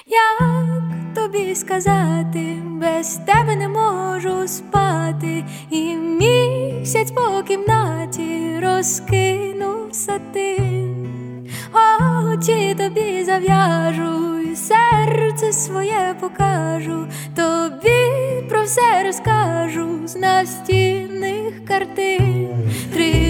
Як тобі сказати, без тебе не можу спати, і місяць по кімнаті розкинув сатин. Очі тобі зав'яжу, і серце своє покажу, тобі про все розкажу з настінних картин.